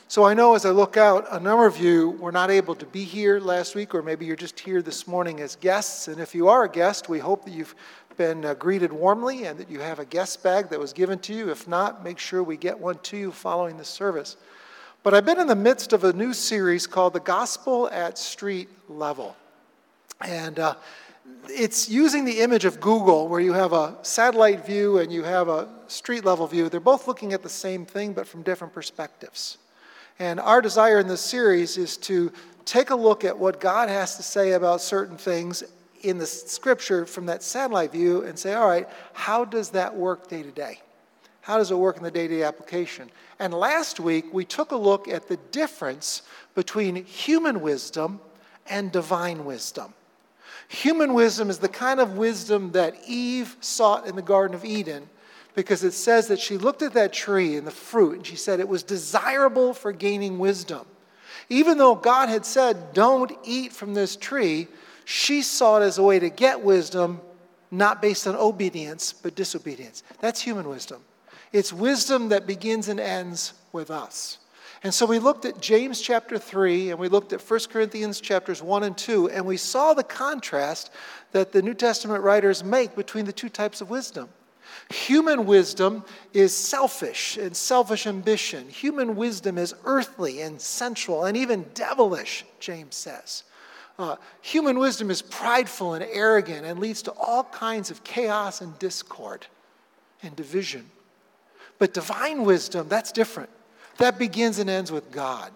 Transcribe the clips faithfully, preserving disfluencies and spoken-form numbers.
So I know as I look out, a number of you were not able to be here last week, or maybe you're just here this morning as guests. And if you are a guest, we hope that you've been uh, greeted warmly and that you have a guest bag that was given to you. If not, make sure we get one to you following the service. But I've been in the midst of a new series called The Gospel at Street Level. And uh, it's using the image of Google, where you have a satellite view and you have a street level view. They're both looking at the same thing, but from different perspectives. And our desire in this series is to take a look at what God has to say about certain things in the Scripture from that satellite view and say, all right, how does that work day to day? How does it work in the day-to-day application? And last week, we took a look at the difference between human wisdom and divine wisdom. Human wisdom is the kind of wisdom that Eve sought in the Garden of Eden, because it says that she looked at that tree and the fruit, and she said it was desirable for gaining wisdom. Even though God had said, don't eat from this tree, she saw it as a way to get wisdom, not based on obedience, but disobedience. That's human wisdom. It's wisdom that begins and ends with us. And so we looked at James chapter three, and we looked at First Corinthians chapters one and two, and we saw the contrast that the New Testament writers make between the two types of wisdom. Human wisdom is selfish and selfish ambition. Human wisdom is earthly and sensual and even devilish, James says. Uh, human wisdom is prideful and arrogant and leads to all kinds of chaos and discord and division. But divine wisdom, that's different. That begins and ends with God.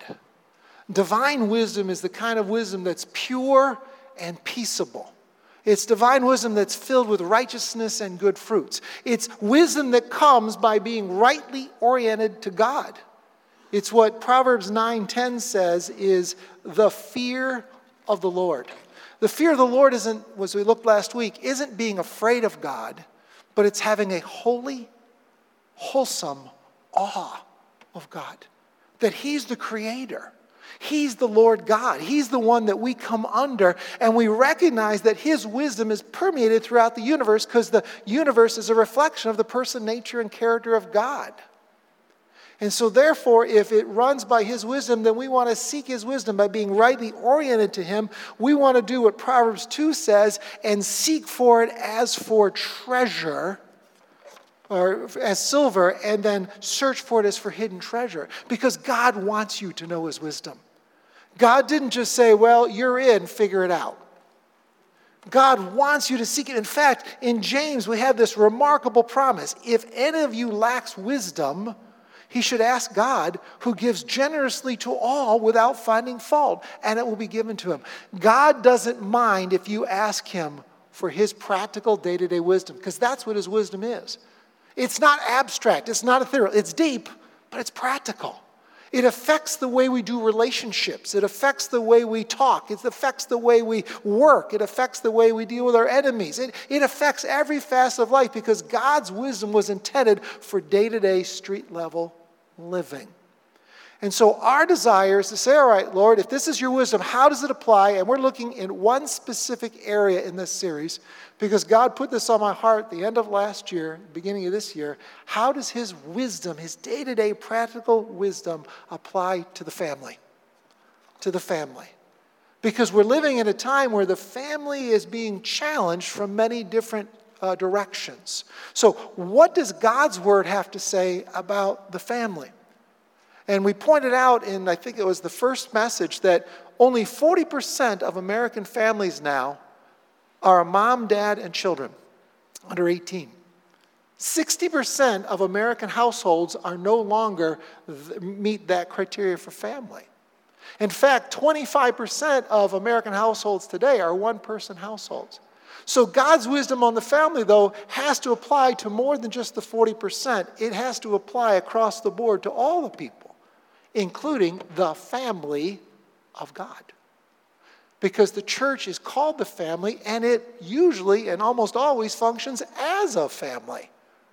Divine wisdom is the kind of wisdom that's pure and peaceable. It's divine wisdom that's filled with righteousness and good fruits. It's wisdom that comes by being rightly oriented to God. It's what Proverbs nine ten says is the fear of the Lord. The fear of the Lord isn't, as we looked last week, isn't being afraid of God, but it's having a holy, wholesome awe of God. That He's the Creator. He's the Lord God. He's the one that we come under, and we recognize that His wisdom is permeated throughout the universe because the universe is a reflection of the person, nature, and character of God. And so therefore, if it runs by His wisdom, then we want to seek His wisdom by being rightly oriented to Him. We want to do what Proverbs two says and seek for it as for treasure, or as silver, and then search for it as for hidden treasure. Because God wants you to know His wisdom. God didn't just say, well, you're in, figure it out. God wants you to seek it. In fact, in James, we have this remarkable promise. If any of you lacks wisdom, he should ask God, who gives generously to all without finding fault, and it will be given to him. God doesn't mind if you ask Him for His practical day-to-day wisdom, because that's what His wisdom is. It's not abstract. It's not ethereal. It's deep, but it's practical. It affects the way we do relationships. It affects the way we talk. It affects the way we work. It affects the way we deal with our enemies. It, it affects every facet of life because God's wisdom was intended for day-to-day street-level living. And so our desire is to say, all right, Lord, if this is your wisdom, how does it apply? And we're looking in one specific area in this series because God put this on my heart at the end of last year, beginning of this year. How does His wisdom, His day-to-day practical wisdom apply to the family? To the family. Because we're living in a time where the family is being challenged from many different uh, directions. So what does God's word have to say about the family? And we pointed out in, I think it was the first message, that only forty percent of American families now are a mom, dad, and children under eighteen. sixty percent of American households are no longer th- meet that criteria for family. In fact, twenty-five percent of American households today are one-person households. So God's wisdom on the family, though, has to apply to more than just the forty percent. It has to apply across the board to all the people, including the family of God. Because the church is called the family, and it usually and almost always functions as a family.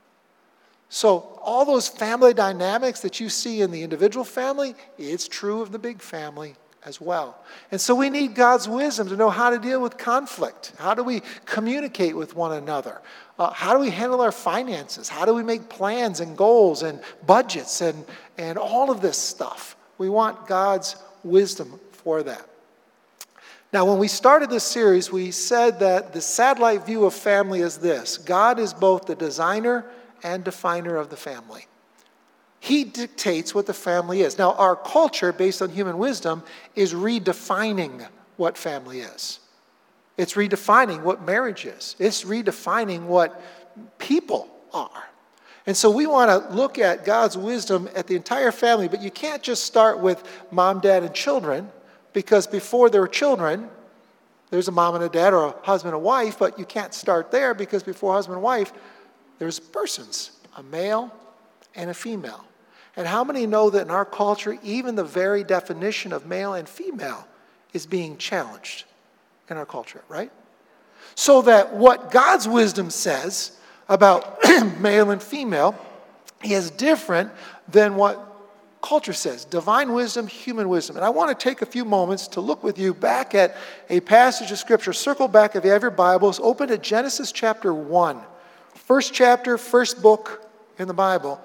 So all those family dynamics that you see in the individual family, it's true of the big family as well. And so we need God's wisdom to know how to deal with conflict. How do we communicate with one another? Uh, how do we handle our finances? How do we make plans and goals and budgets and, and all of this stuff? We want God's wisdom for that. Now, when we started this series, we said that the satellite view of family is this: God is both the designer and definer of the family. He dictates what the family is. Now, our culture, based on human wisdom, is redefining what family is. It's redefining what marriage is. It's redefining what people are. And so we want to look at God's wisdom at the entire family, but you can't just start with mom, dad, and children, because before there were children, there's a mom and a dad or a husband and wife, but you can't start there because before husband and wife, there's persons, a male and a female. And how many know that in our culture, even the very definition of male and female is being challenged in our culture, right? So that what God's wisdom says about male and female is different than what culture says. Divine wisdom, human wisdom. And I want to take a few moments to look with you back at a passage of Scripture. Circle back if you have your Bibles. Open to Genesis chapter one. First chapter, first book in the Bible.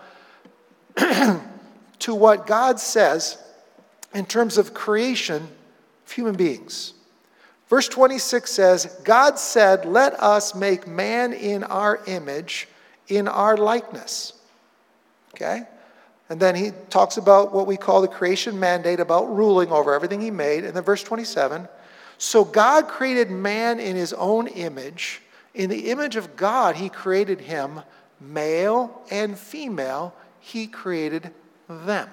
To what God says in terms of creation of human beings. Verse twenty-six says, God said, let us make man in our image, in our likeness. Okay? And then he talks about what we call the creation mandate, about ruling over everything he made. And then verse twenty-seven, so God created man in his own image. In the image of God, he created him, male and female, he created them.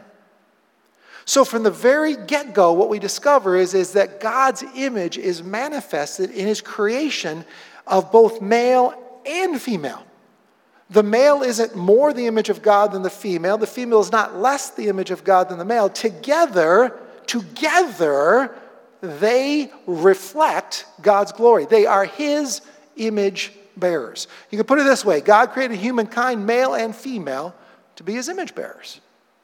So from the very get-go, what we discover is, is that God's image is manifested in his creation of both male and female. The male isn't more the image of God than the female. The female is not less the image of God than the male. Together, together, they reflect God's glory. They are his image bearers. You can put it this way: God created humankind, male and female, to be his image bearers.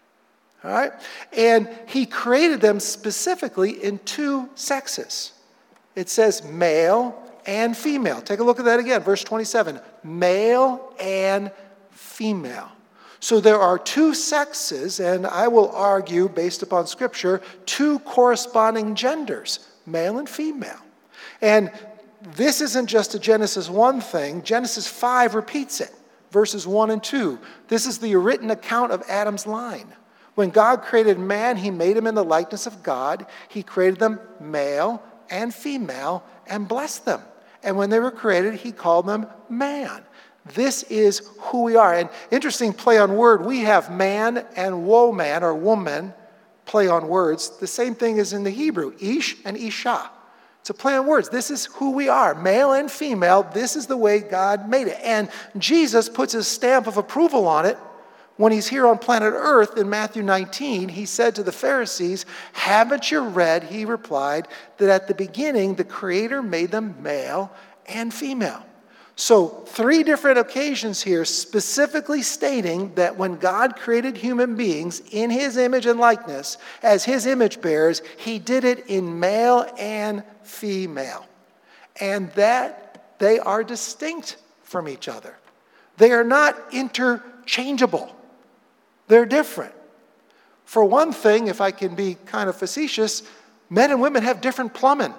All right? And he created them specifically in two sexes. It says male and female. Take a look at that again. Verse twenty-seven. Male and female. So there are two sexes, and I will argue, based upon Scripture, two corresponding genders, male and female. And this isn't just a Genesis one thing. Genesis five repeats it. Verses one and two. This is the written account of Adam's line. When God created man, he made him in the likeness of God. He created them male and female and blessed them. And when they were created, he called them man. This is who we are. And interesting play on word, we have man and woman or woman, play on words. The same thing is in the Hebrew, ish and isha. It's a play on words. This is who we are, male and female. This is the way God made it. And Jesus puts his stamp of approval on it. When he's here on planet Earth in Matthew nineteen, he said to the Pharisees, haven't you read, he replied, that at the beginning the Creator made them male and female. So three different occasions here specifically stating that when God created human beings in his image and likeness, as his image bearers, he did it in male and female. And that they are distinct from each other. They are not interchangeable. They're different. For one thing, if I can be kind of facetious, men and women have different plumbing.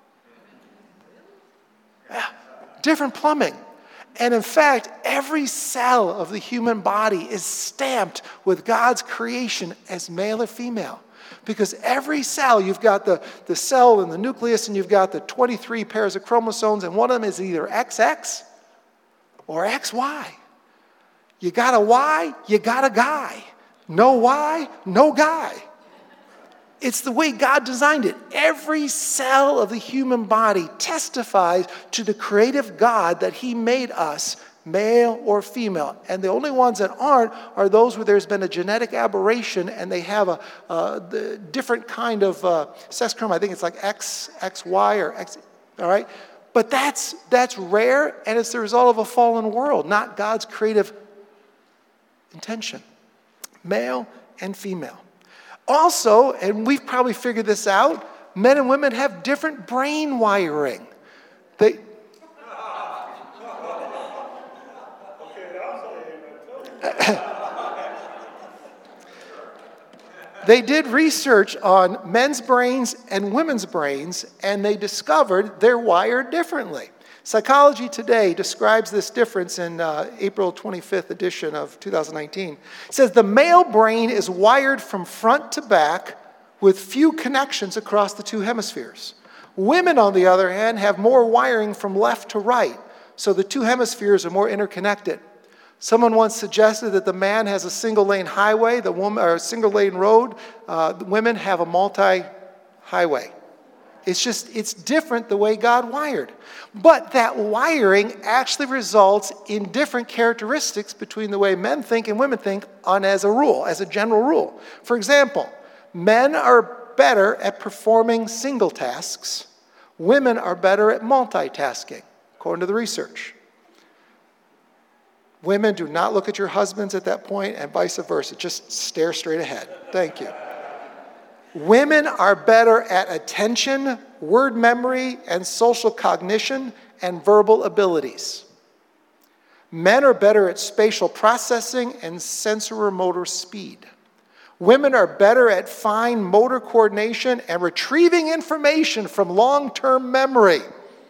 Yeah, different plumbing. And in fact, every cell of the human body is stamped with God's creation as male or female. Because every cell, you've got the, the cell and the nucleus, and you've got the twenty-three pairs of chromosomes, and one of them is either X X or X Y. You got a Y, you got a guy. No Y, no guy. It's the way God designed it. Every cell of the human body testifies to the creative God that he made us, male or female. And the only ones that aren't are those where there's been a genetic aberration and they have a, a the different kind of uh, sex chromosome. I think it's like X, X Y or X, all right? But that's, that's rare, and it's the result of a fallen world, not God's creative intention. Male and female. Also, and we've probably figured this out, men and women have different brain wiring. They, they did research on men's brains and women's brains, and they discovered they're wired differently. Psychology Today describes this difference in uh, April twenty-fifth edition of two thousand nineteen. It says the male brain is wired from front to back with few connections across the two hemispheres. Women, on the other hand, have more wiring from left to right, so the two hemispheres are more interconnected. Someone once suggested that the man has a single-lane highway, the woman, or a single-lane road. Uh, the women have a multi-highway. It's just, it's different the way God wired. But that wiring actually results in different characteristics between the way men think and women think on as a rule, as a general rule. For example, men are better at performing single tasks. Women are better at multitasking, according to the research. Women, do not look at your husbands at that point, and vice versa. Just stare straight ahead. Thank you. Women are better at attention, word memory, and social cognition, and verbal abilities. Men are better at spatial processing and sensoromotor speed. Women are better at fine motor coordination and retrieving information from long-term memory.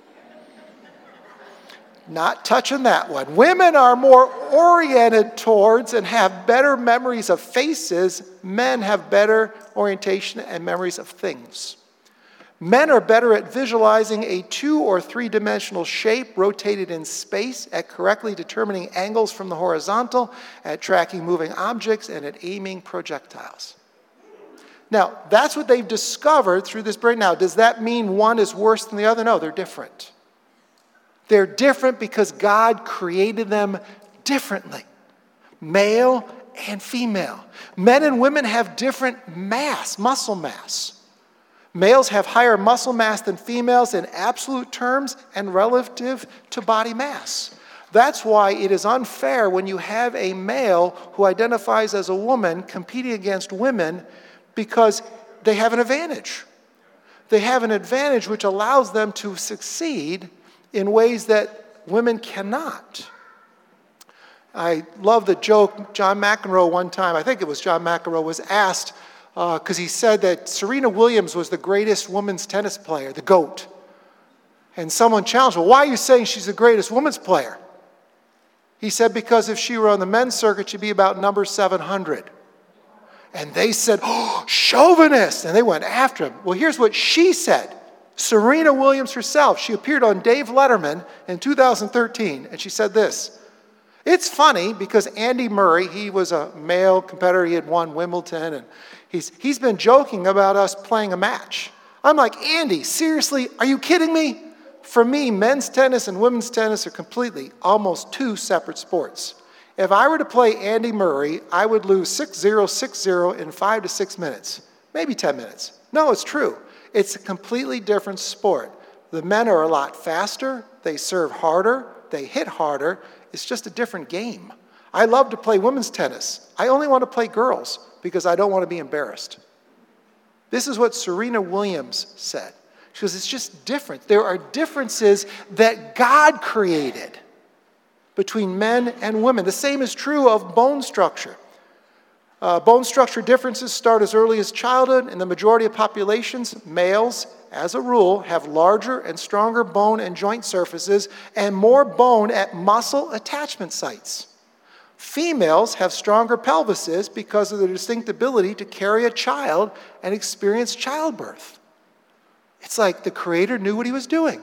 Not touching that one. Women are more oriented towards and have better memories of faces. Men have better orientation and memories of things. Men are better at visualizing a two- or three-dimensional shape rotated in space, at correctly determining angles from the horizontal, at tracking moving objects, and at aiming projectiles. Now, that's what they've discovered through this brain. Now, does that mean one is worse than the other? No, they're different. They're different because God created them differently, male and female. Men and women have different mass, muscle mass. Males have higher muscle mass than females in absolute terms and relative to body mass. That's why it is unfair when you have a male who identifies as a woman competing against women, because they have an advantage. They have an advantage which allows them to succeed in ways that women cannot. I love the joke. John McEnroe one time, I think it was John McEnroe, was asked, because uh, he said that Serena Williams was the greatest women's tennis player, the GOAT. And someone challenged him, well, why are you saying she's the greatest women's player? He said, because if she were on the men's circuit, she'd be about number seven hundred. And they said, oh, chauvinist! And they went after him. Well, here's what she said. Serena Williams herself, she appeared on Dave Letterman in two thousand thirteen, and she said this. It's funny because Andy Murray, he was a male competitor, he had won Wimbledon, and he's, he's been joking about us playing a match. I'm like, Andy, seriously, are you kidding me? For me, men's tennis and women's tennis are completely, almost two separate sports. If I were to play Andy Murray, I would lose six zero, six zero in five to six minutes, maybe ten minutes. No, it's true. It's a completely different sport. The men are a lot faster, they serve harder, they hit harder. It's just a different game. I love to play women's tennis. I only want to play girls because I don't want to be embarrassed. This is what Serena Williams said. She goes, it's just different. There are differences that God created between men and women. The same is true of bone structure. Uh, bone structure differences start as early as childhood. In the majority of populations, males, as a rule, have larger and stronger bone and joint surfaces and more bone at muscle attachment sites. Females have stronger pelvises because of their distinct ability to carry a child and experience childbirth. It's like the Creator knew what he was doing.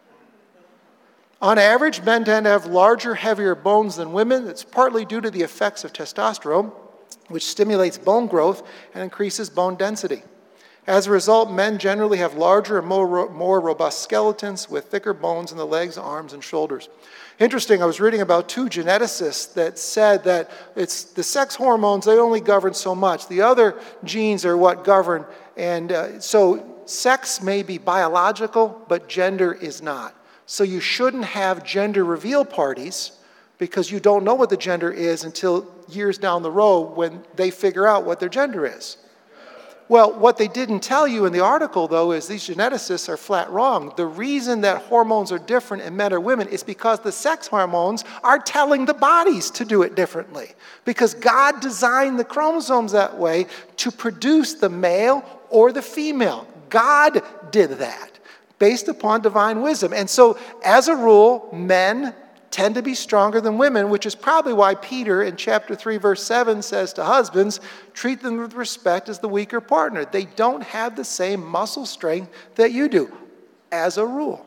On average, men tend to have larger, heavier bones than women. It's partly due to the effects of testosterone, which stimulates bone growth and increases bone density. As a result, men generally have larger and more, more robust skeletons with thicker bones in the legs, arms, and shoulders. Interesting, I was reading about two geneticists that said that it's the sex hormones, they only govern so much. The other genes are what govern. And uh, so sex may be biological, but gender is not. So you shouldn't have gender reveal parties because you don't know what the gender is until years down the road when they figure out what their gender is. Well, what they didn't tell you in the article, though, is these geneticists are flat wrong. The reason that hormones are different in men or women is because the sex hormones are telling the bodies to do it differently. Because God designed the chromosomes that way to produce the male or the female. God did that based upon divine wisdom. And so, as a rule, men tend to be stronger than women, which is probably why Peter in chapter three, verse seven says to husbands, treat them with respect as the weaker partner. They don't have the same muscle strength that you do, as a rule.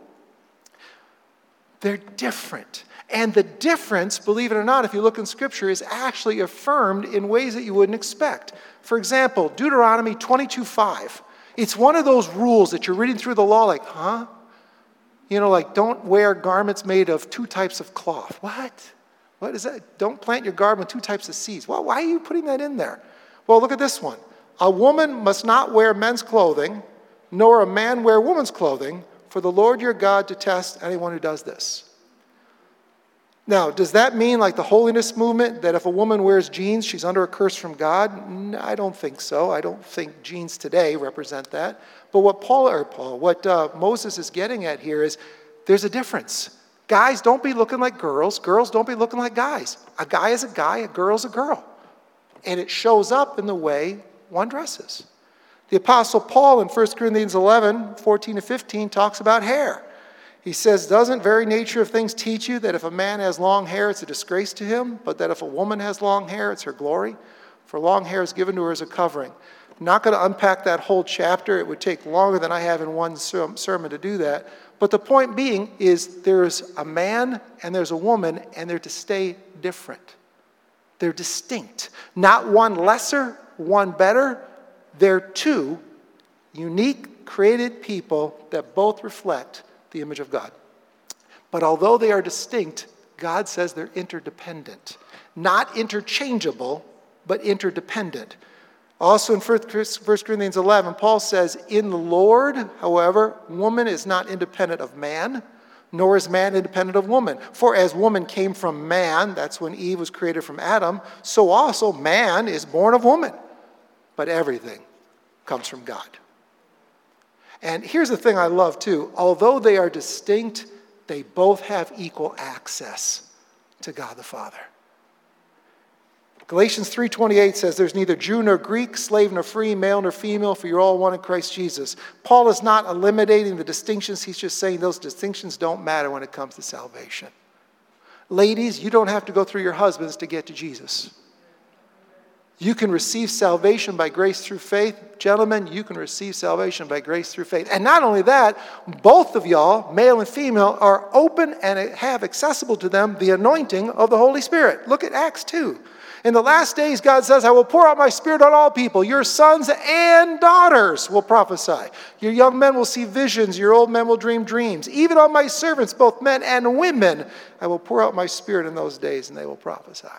They're different. And the difference, believe it or not, if you look in Scripture, is actually affirmed in ways that you wouldn't expect. For example, Deuteronomy twenty-two five. It's one of those rules that you're reading through the law like, huh? You know, like, don't wear garments made of two types of cloth. What? What is that? Don't plant your garden with two types of seeds. Well, why are you putting that in there? Well, look at this one. A woman must not wear men's clothing, nor a man wear woman's clothing, for the Lord your God detests anyone who does this. Now, does that mean like the holiness movement, that if a woman wears jeans, she's under a curse from God? No, I don't think so. I don't think jeans today represent that. But what Paul, or Paul, what uh, Moses is getting at here is there's a difference. Guys, don't be looking like girls. Girls, don't be looking like guys. A guy is a guy, a girl's a girl. And it shows up in the way one dresses. The Apostle Paul in First Corinthians eleven, fourteen to fifteen talks about hair. He says, doesn't very nature of things teach you that if a man has long hair, it's a disgrace to him, but that if a woman has long hair, it's her glory? For long hair is given to her as a covering. I'm not going to unpack that whole chapter. It would take longer than I have in one sermon to do that. But the point being is there's a man and there's a woman, and they're to stay different. They're distinct. Not one lesser, one better. They're two unique, created people that both reflect the image of God. But although they are distinct, God says they're interdependent. Not interchangeable, but interdependent. Also in First Corinthians eleven, Paul says, in the Lord, however, woman is not independent of man, nor is man independent of woman. For as woman came from man, that's when Eve was created from Adam, so also man is born of woman. But everything comes from God. And here's the thing I love too. Although they are distinct, they both have equal access to God the Father. Galatians three twenty-eight says, there's neither Jew nor Greek, slave nor free, male nor female, for you're all one in Christ Jesus. Paul is not eliminating the distinctions. He's just saying those distinctions don't matter when it comes to salvation. Ladies, you don't have to go through your husbands to get to Jesus. You can receive salvation by grace through faith. Gentlemen, you can receive salvation by grace through faith. And not only that, both of y'all, male and female, are open and have accessible to them the anointing of the Holy Spirit. Look at Acts two. In the last days, God says, I will pour out my Spirit on all people. Your sons and daughters will prophesy. Your young men will see visions. Your old men will dream dreams. Even on my servants, both men and women, I will pour out my Spirit in those days, and they will prophesy.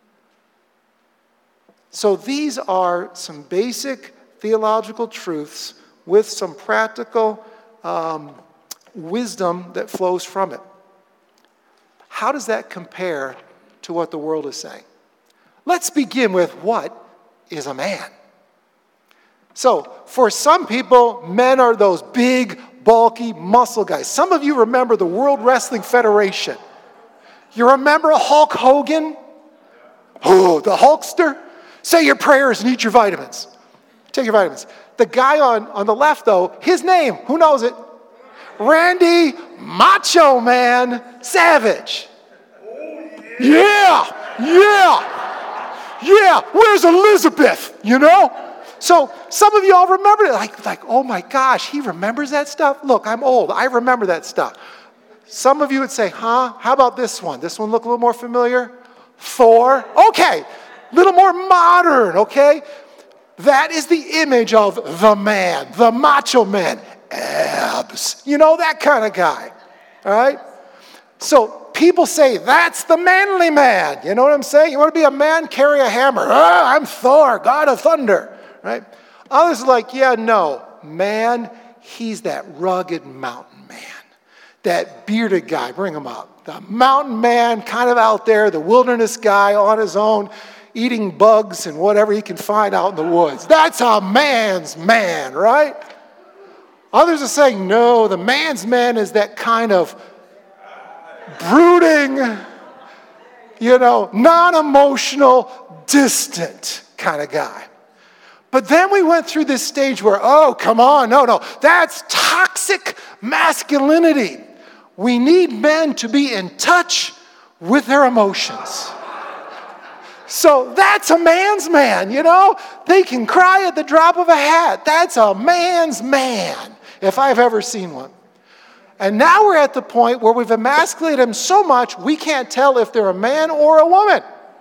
So these are some basic theological truths with some practical um, wisdom that flows from it. How does that compare to what the world is saying? Let's begin with what is a man. So for some people, men are those big, bulky muscle guys. Some of you remember the World Wrestling Federation. You remember Hulk Hogan? Oh, the Hulkster? Say your prayers and eat your vitamins. Take your vitamins. The guy on, on the left, though, his name, who knows it? Randy Macho Man Savage. Yeah, yeah, yeah. Where's Elizabeth? You know? So some of you all remember it. Like, like, oh my gosh, he remembers that stuff? Look, I'm old. I remember that stuff. Some of you would say, huh? How about this one? This one look a little more familiar? Thor. Okay. A little more modern, okay? That is the image of the man, the macho man. Abs. You know, that kind of guy. All right? So people say, that's the manly man. You know what I'm saying? You want to be a man? Carry a hammer. Ah, I'm Thor, God of thunder. Right? Others are like, yeah, no. Man, he's that rugged mountain man. That bearded guy. Bring him up. The mountain man kind of out there, the wilderness guy on his own. eating bugs and whatever he can find out in the woods. That's a man's man, right? Others are saying, no, the man's man is that kind of brooding, you know, non-emotional, distant kind of guy. But then we went through this stage where, oh, come on, no, no, that's toxic masculinity. We need men to be in touch with their emotions. So that's a man's man, you know? They can cry at the drop of a hat. That's a man's man, if I've ever seen one. And now we're at the point where we've emasculated them so much, we can't tell if they're a man or a woman.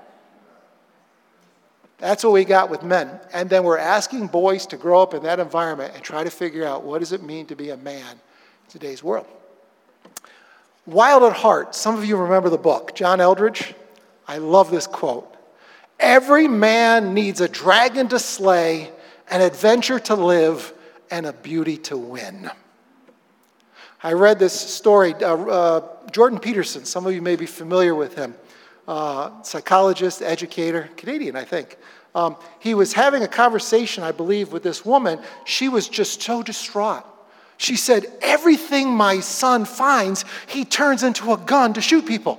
That's what we got with men. And then we're asking boys to grow up in that environment and try to figure out what does it mean to be a man in today's world. Wild at Heart. Some of you remember the book. John Eldredge. I love this quote. Every man needs a dragon to slay, an adventure to live, and a beauty to win. I read this story. Uh, uh, Jordan Peterson. Some of you may be familiar with him. Uh, psychologist, educator, Canadian, I think. Um, he was having a conversation, I believe, with this woman. She was just so distraught. She said, everything my son finds, he turns into a gun to shoot people.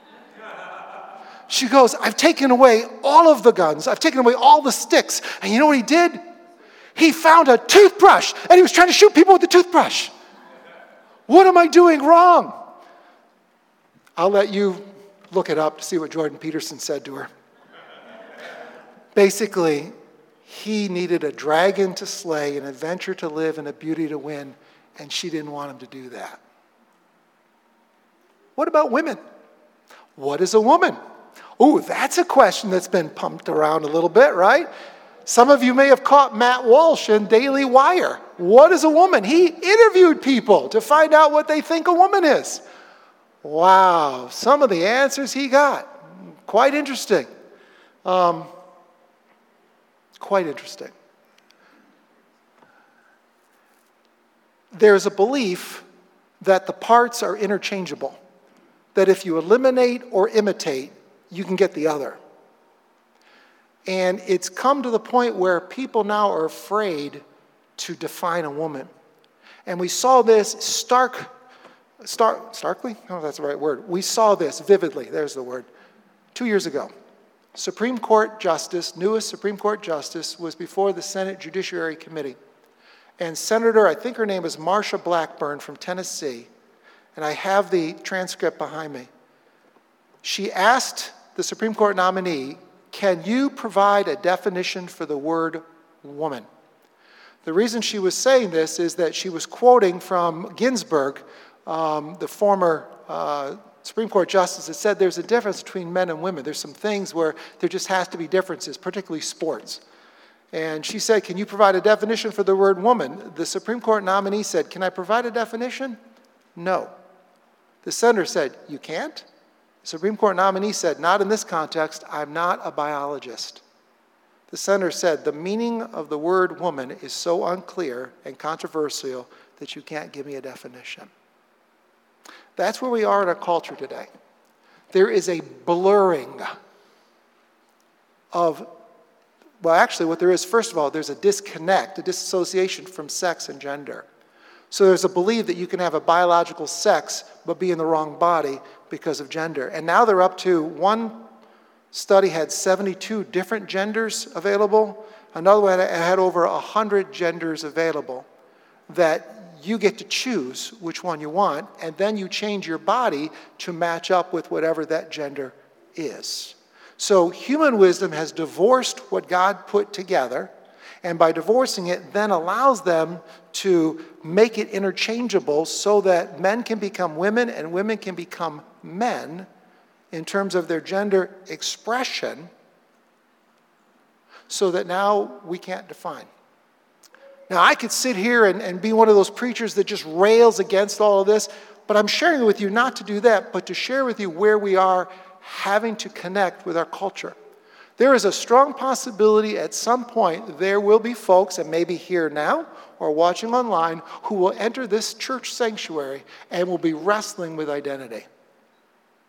She goes, I've taken away all of the guns. I've taken away all the sticks. And you know what he did? He found a toothbrush, and he was trying to shoot people with the toothbrush. What am I doing wrong? I'll let you look it up to see what Jordan Peterson said to her. Basically, he needed a dragon to slay, an adventure to live, and a beauty to win, and she didn't want him to do that. What about women? What is a woman? Oh, that's a question that's been pumped around a little bit, right? Some of you may have caught Matt Walsh in Daily Wire. What is a woman? He interviewed people to find out what they think a woman is. Wow, some of the answers he got, quite interesting. Um, quite interesting. There's a belief that the parts are interchangeable, that if you eliminate or imitate, you can get the other. And it's come to the point where people now are afraid to define a woman. And we saw this stark Stark, starkly? Oh, that's the right word. We saw this vividly, there's the word, two years ago. Supreme Court Justice, newest Supreme Court Justice, was before the Senate Judiciary Committee. And Senator, I think her name is Marsha Blackburn from Tennessee, and I have the transcript behind me. She asked the Supreme Court nominee, can you provide a definition for the word woman? The reason she was saying this is that she was quoting from Ginsburg, Um, the former uh, Supreme Court Justice, that said there's a difference between men and women. There's some things where there just has to be differences, particularly sports. And she said, can you provide a definition for the word woman? The Supreme Court nominee said, can I provide a definition? No. The senator said, you can't? The Supreme Court nominee said, not in this context, I'm not a biologist. The senator said, the meaning of the word woman is so unclear and controversial that you can't give me a definition. That's where we are in our culture today. There is a blurring of, well, actually what there is, first of all, there's a disconnect, a disassociation from sex and gender. So there's a belief that you can have a biological sex but be in the wrong body because of gender. And now they're up to, one study had seventy-two different genders available. Another one had over one hundred genders available that you get to choose which one you want, and then you change your body to match up with whatever that gender is. So human wisdom has divorced what God put together, and by divorcing it, then allows them to make it interchangeable so that men can become women and women can become men in terms of their gender expression, so that now we can't define. Now, I could sit here and, and be one of those preachers that just rails against all of this, but I'm sharing with you not to do that, but to share with you where we are having to connect with our culture. There is a strong possibility at some point there will be folks, and maybe here now or watching online, who will enter this church sanctuary and will be wrestling with identity.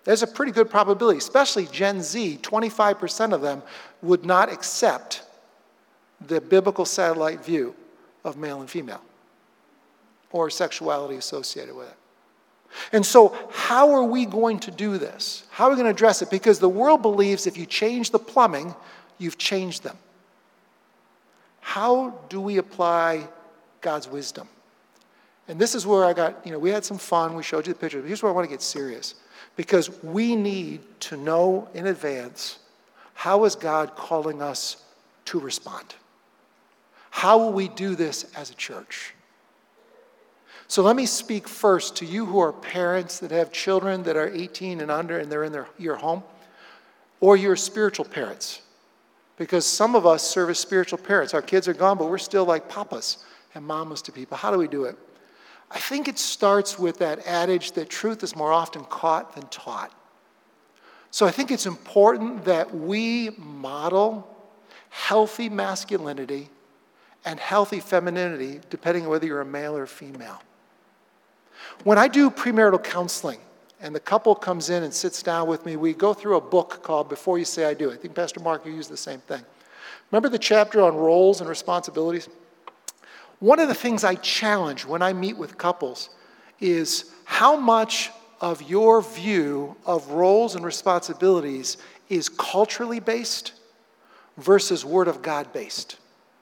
There's a pretty good probability, especially Gen Z, twenty-five percent of them would not accept the biblical satellite view of male and female or sexuality associated with it. And so how are we going to do this? How are we going to address it? Because the world believes if you change the plumbing, you've changed them. How do we apply God's wisdom? And this is where I got, you know, we had some fun. We showed you the picture. But here's where I want to get serious. Because we need to know in advance, how is God calling us to respond? How will we do this as a church? So let me speak first to you who are parents that have children that are eighteen and under and they're in their, your home, or you're spiritual parents. Because some of us serve as spiritual parents. Our kids are gone, but we're still like papas and mamas to people. How do we do it? I think it starts with that adage that truth is more often caught than taught. So I think it's important that we model healthy masculinity and healthy femininity, depending on whether you're a male or a female. When I do premarital counseling, and the couple comes in and sits down with me, we go through a book called Before You Say I Do. I think Pastor Mark, you used the same thing. Remember the chapter on roles and responsibilities? One of the things I challenge when I meet with couples is how much of your view of roles and responsibilities is culturally based versus Word of God based.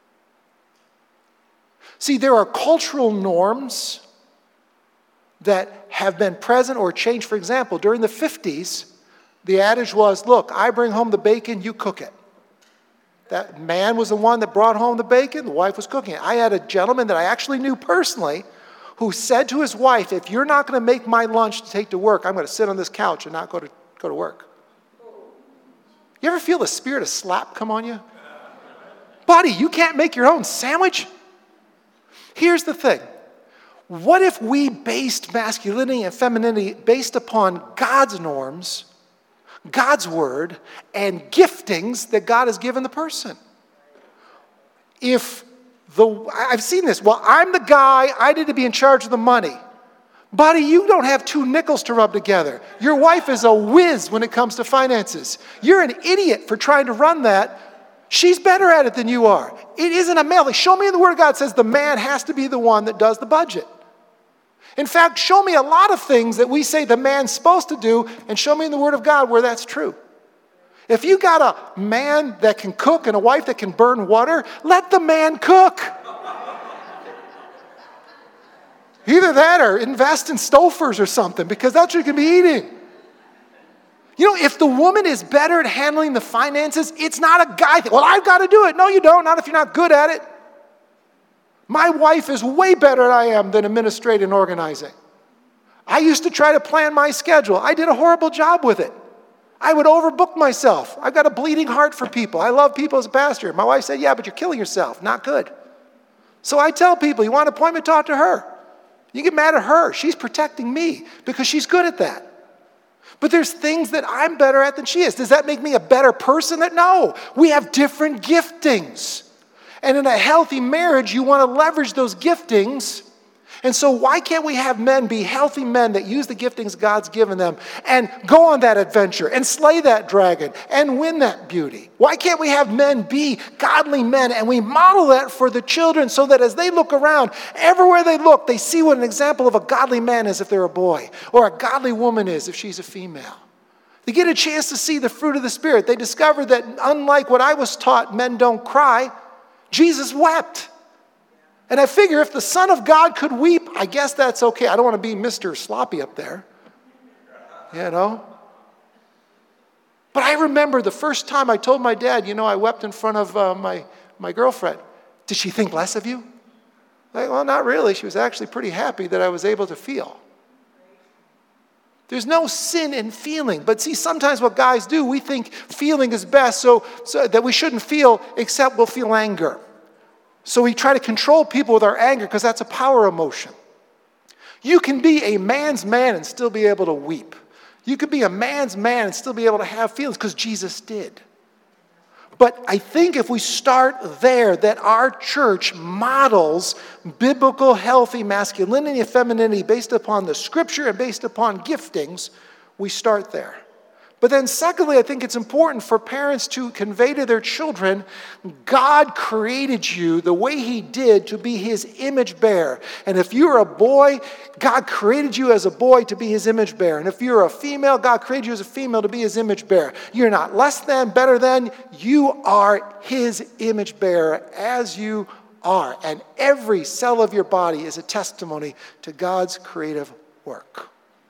See, there are cultural norms that have been present or changed. For example, during the fifties, the adage was, look, I bring home the bacon, you cook it. That man was the one that brought home the bacon, the wife was cooking it. I had a gentleman that I actually knew personally who said to his wife, if you're not going to make my lunch to take to work, I'm going to sit on this couch and not go to, go to work. You ever feel the spirit of slap come on you? Buddy, you can't make your own sandwich? Here's the thing. What if we based masculinity and femininity based upon God's norms, God's word, and giftings that God has given the person? If the, I've seen this, well, I'm the guy, I need to be in charge of the money. Buddy, you don't have two nickels to rub together. Your wife is a whiz when it comes to finances. You're an idiot for trying to run that. She's better at it than you are. It isn't a male. Show me in the Word of God says the man has to be the one that does the budget. In fact, show me a lot of things that we say the man's supposed to do, and show me in the Word of God where that's true. If you got a man that can cook and a wife that can burn water, let the man cook. Either that or invest in Stouffer's or something, because that's what you're going to be eating. You know, if the woman is better at handling the finances, it's not a guy thing. Well, I've got to do it. No, you don't. Not if you're not good at it. My wife is way better than I am than administrating and organizing. I used to try to plan my schedule. I did a horrible job with it. I would overbook myself. I've got a bleeding heart for people. I love people as a pastor. My wife said, yeah, but you're killing yourself. Not good. So I tell people, you want an appointment, talk to her. You get mad at her. She's protecting me because she's good at that. But there's things that I'm better at than she is. Does that make me a better person? No. We have different giftings. And in a healthy marriage, you want to leverage those giftings. And so why can't we have men be healthy men that use the giftings God's given them and go on that adventure and slay that dragon and win that beauty? Why can't we have men be godly men and we model that for the children so that as they look around, everywhere they look, they see what an example of a godly man is if they're a boy or a godly woman is if she's a female. They get a chance to see the fruit of the Spirit. They discover that unlike what I was taught, men don't cry. Jesus wept. And I figure if the Son of God could weep, I guess that's okay. I don't want to be Mister Sloppy up there. You know? But I remember the first time I told my dad, you know, I wept in front of uh, my, my girlfriend. Did she think less of you? Like, well, not really. She was actually pretty happy that I was able to feel. There's no sin in feeling. But see, sometimes what guys do, we think feeling is best, so, so that we shouldn't feel except we'll feel anger. So we try to control people with our anger because that's a power emotion. You can be a man's man and still be able to weep. You could be a man's man and still be able to have feelings because Jesus did. But I think if we start there, that our church models biblical, healthy masculinity and femininity based upon the Scripture and based upon giftings, We start there. But then secondly, I think it's important for parents to convey to their children, God created you the way he did to be his image bearer. And if you're a boy, God created you as a boy to be his image bearer. And if you're a female, God created you as a female to be his image bearer. You're not less than, better than. You are his image bearer as you are. And every cell of your body is a testimony to God's creative work.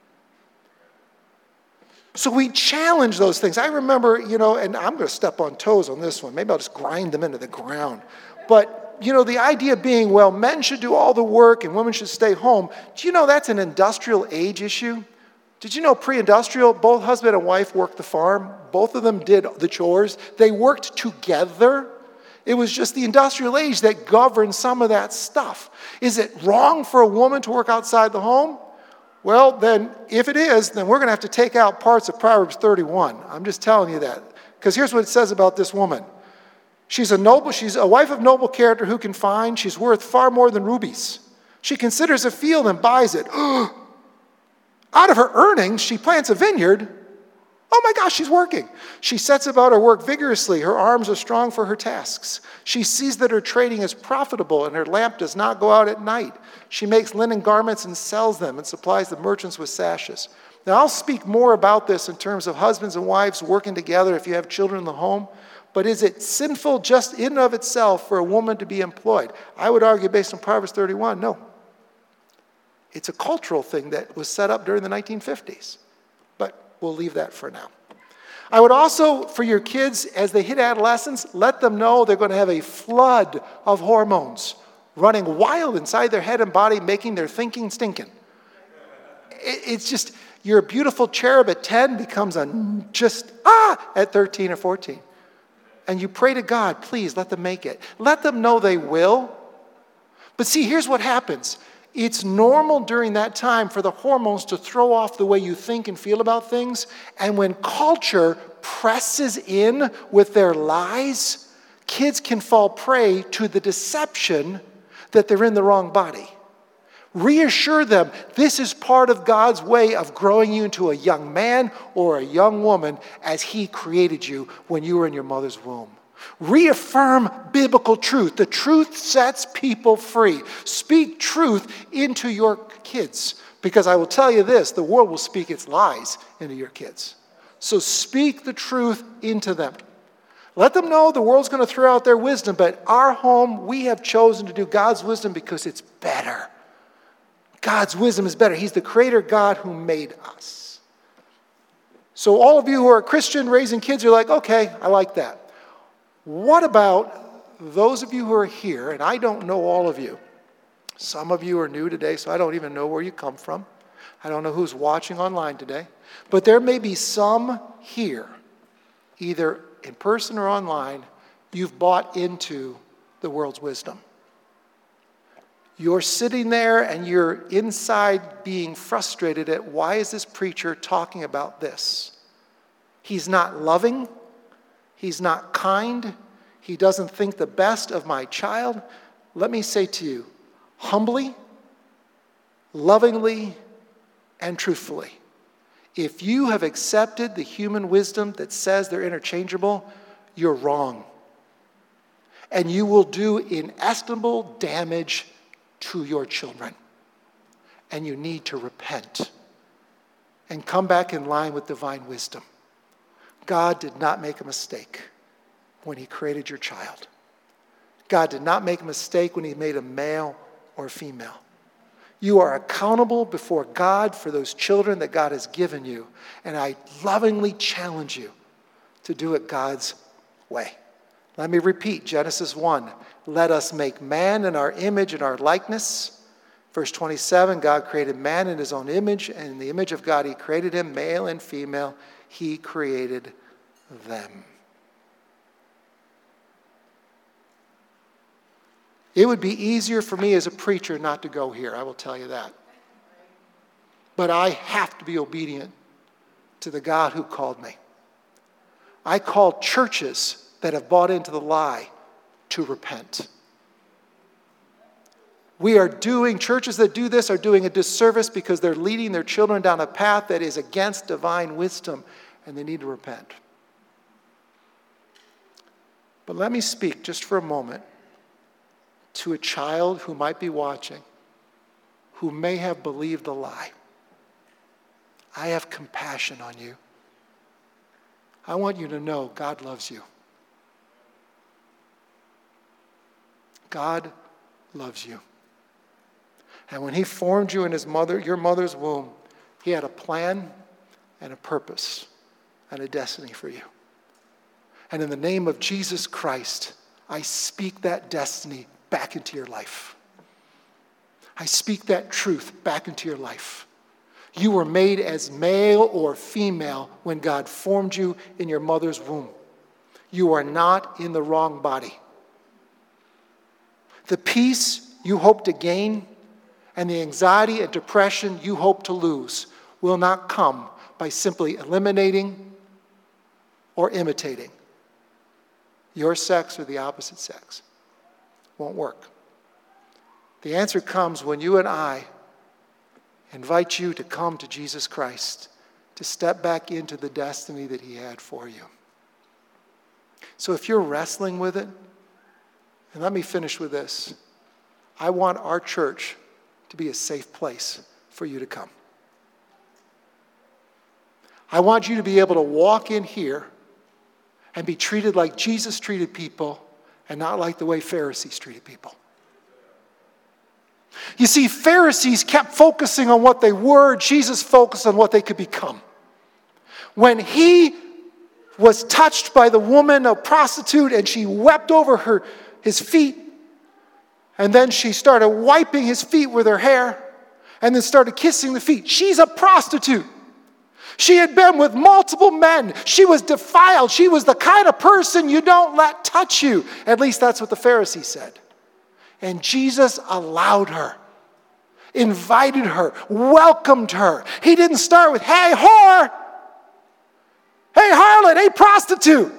So we challenge those things. I remember, you know, and I'm going to step on toes on this one. Maybe I'll just grind them into the ground. But, you know, the idea being, well, men should do all the work and women should stay home. Do you know that's an industrial age issue? Did you know pre-industrial, both husband and wife worked the farm? Both of them did the chores. They worked together. It was just the industrial age that governed some of that stuff. Is it wrong for a woman to work outside the home? Well, then, if it is, then we're going to have to take out parts of Proverbs thirty-one. I'm just telling you that. Because here's what it says about this woman. She's a noble, she's a wife of noble character who can find. She's worth far more than rubies. She considers a field and buys it. Out of her earnings, she plants a vineyard. Oh my gosh, she's working. She sets about her work vigorously. Her arms are strong for her tasks. She sees that her trading is profitable and her lamp does not go out at night. She makes linen garments and sells them and supplies the merchants with sashes. Now, I'll speak more about this in terms of husbands and wives working together if you have children in the home. But is it sinful just in and of itself for a woman to be employed? I would argue based on Proverbs thirty-one, no. It's a cultural thing that was set up during the nineteen fifties. But we'll leave that for now. I would also, for your kids, as they hit adolescence, let them know they're going to have a flood of hormones running wild inside their head and body, making their thinking stinking. It's just, your beautiful cherub at ten becomes a just, ah, at thirteen or fourteen. And you pray to God, please let them make it. Let them know they will. But see, here's what happens. It's normal during that time for the hormones to throw off the way you think and feel about things. And when culture presses in with their lies, kids can fall prey to the deception that they're in the wrong body. Reassure them this is part of God's way of growing you into a young man or a young woman as he created you when you were in your mother's womb. Reaffirm biblical truth. The truth sets people free. Speak truth into your kids. Because I will tell you this, the world will speak its lies into your kids. So speak the truth into them. Let them know the world's going to throw out their wisdom, but our home, we have chosen to do God's wisdom because it's better. God's wisdom is better. He's the creator God who made us. So all of you who are Christian raising kids are like, okay, I like that. What about those of you who are here, and I don't know all of you. Some of you are new today, so I don't even know where you come from. I don't know who's watching online today. But there may be some here, either in person or online, you've bought into the world's wisdom. You're sitting there and you're inside being frustrated at why is this preacher talking about this? He's not loving. He's not kind. He doesn't think the best of my child. Let me say to you, humbly, lovingly, and truthfully, if you have accepted the human wisdom that says they're interchangeable, you're wrong. And you will do inestimable damage to your children. And you need to repent and come back in line with divine wisdom. God did not make a mistake when he created your child. God did not make a mistake when he made a male or female. You are accountable before God for those children that God has given you. And I lovingly challenge you to do it God's way. Let me repeat Genesis one. Let us make man in our image and our likeness. Verse twenty-seven, God created man in his own image, and in the image of God he created him, male and female. He created them. It would be easier for me as a preacher not to go here, I will tell you that. But I have to be obedient to the God who called me. I call churches that have bought into the lie to repent. We are doing, churches that do this are doing a disservice because they're leading their children down a path that is against divine wisdom, and they need to repent. But let me speak just for a moment to a child who might be watching, who may have believed a lie. I have compassion on you. I want you to know God loves you. God loves you. And when he formed you in his mother, your mother's womb, he had a plan and a purpose and a destiny for you. And in the name of Jesus Christ, I speak that destiny back into your life. I speak that truth back into your life. You were made as male or female when God formed you in your mother's womb. You are not in the wrong body. The peace you hope to gain and the anxiety and depression you hope to lose will not come by simply eliminating or imitating your sex or the opposite sex. Won't work. The answer comes when you and I invite you to come to Jesus Christ, to step back into the destiny that he had for you. So if you're wrestling with it, and let me finish with this, I want our church to be a safe place for you to come. I want you to be able to walk in here and be treated like Jesus treated people and not like the way Pharisees treated people. You see, Pharisees kept focusing on what they were. Jesus focused on what they could become. When he was touched by the woman, a prostitute, and she wept over her, his feet, and then she started wiping his feet with her hair, and then started kissing the feet. She's a prostitute. She had been with multiple men. She was defiled. She was the kind of person you don't let touch you. At least that's what the Pharisees said. And Jesus allowed her, invited her, welcomed her. He didn't start with, hey, whore, hey, harlot, hey, prostitute.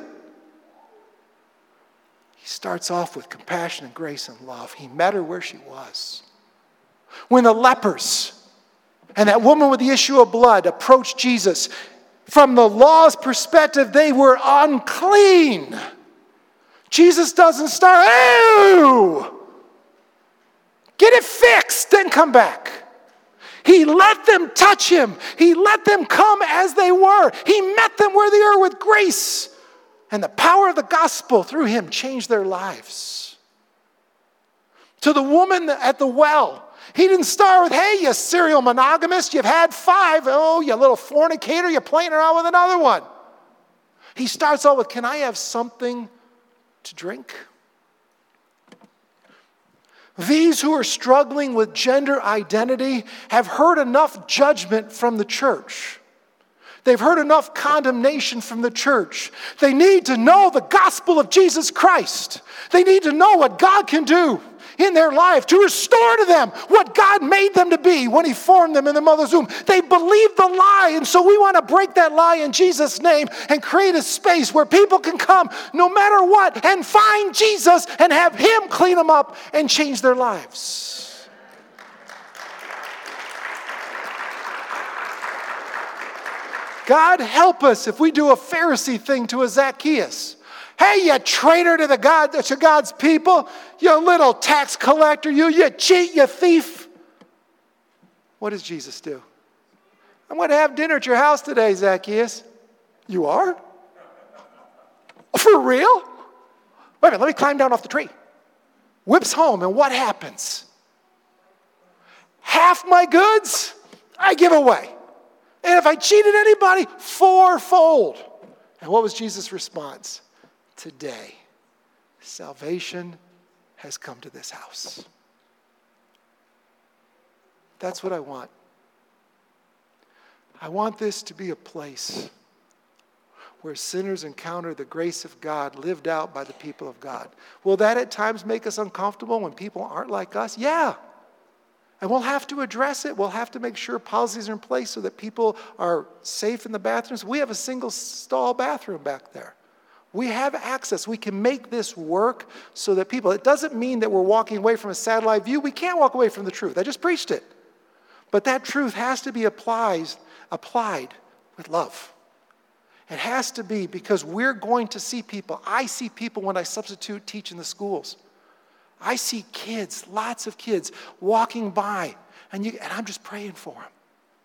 He starts off with compassion and grace and love. He met her where she was. When the lepers and that woman with the issue of blood approached Jesus, from the law's perspective, they were unclean. Jesus doesn't start, ew, get it fixed, then come back. He let them touch him. He let them come as they were. He met them where they are with grace. And the power of the gospel through him changed their lives. To the woman at the well, he didn't start with, hey, you serial monogamist, you've had five. Oh, you little fornicator, you're playing around with another one. He starts out with, can I have something to drink? These who are struggling with gender identity have heard enough judgment from the church. They've heard enough condemnation from the church. They need to know the gospel of Jesus Christ. They need to know what God can do in their life to restore to them what God made them to be when he formed them in their mother's womb. They believed the lie, and so we want to break that lie in Jesus' name and create a space where people can come no matter what and find Jesus and have him clean them up and change their lives. God help us if we do a Pharisee thing to a Zacchaeus. Hey, you traitor to the God, to God's people, you little tax collector, you, you cheat, you thief. What does Jesus do? I'm going to have dinner at your house today, Zacchaeus. You are? For real? Wait a minute, let me climb down off the tree. Whips home, and what happens? Half my goods, I give away. And if I cheated anybody, fourfold. And what was Jesus' response? Today, salvation has come to this house. That's what I want. I want this to be a place where sinners encounter the grace of God lived out by the people of God. Will that at times make us uncomfortable when people aren't like us? Yeah. And we'll have to address it. We'll have to make sure policies are in place so that people are safe in the bathrooms. We have a single stall bathroom back there. We have access. We can make this work so that people, it doesn't mean that we're walking away from a satellite view. We can't walk away from the truth. I just preached it. But that truth has to be applied, applied with love. It has to be because we're going to see people. I see people when I substitute teach in the schools. I see kids, lots of kids, walking by, and, you, and I'm just praying for them.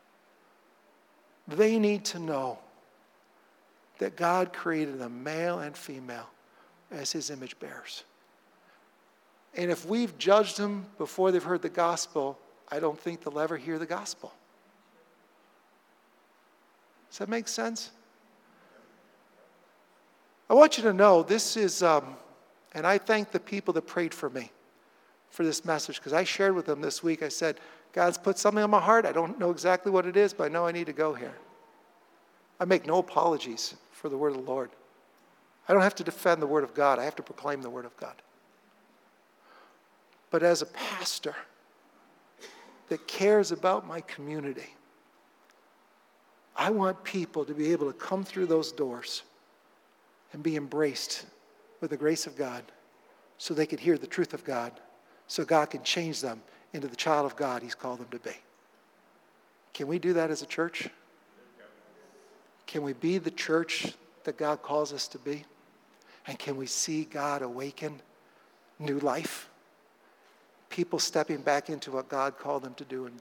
They need to know that God created them male and female as his image bearers. And if we've judged them before they've heard the gospel, I don't think they'll ever hear the gospel. Does that make sense? I want you to know this is, um, and I thank the people that prayed for me for this message, because I shared with them this week. I said, God's put something on my heart. I don't know exactly what it is, but I know I need to go here. I make no apologies for the word of the Lord. I don't have to defend the word of God. I have to proclaim the word of God. But as a pastor that cares about my community, I want people to be able to come through those doors and be embraced with the grace of God so they can hear the truth of God, so God can change them into the child of God he's called them to be. Can we do that as a church? Can we be the church that God calls us to be? And can we see God awaken new life? People stepping back into what God called them to do and be.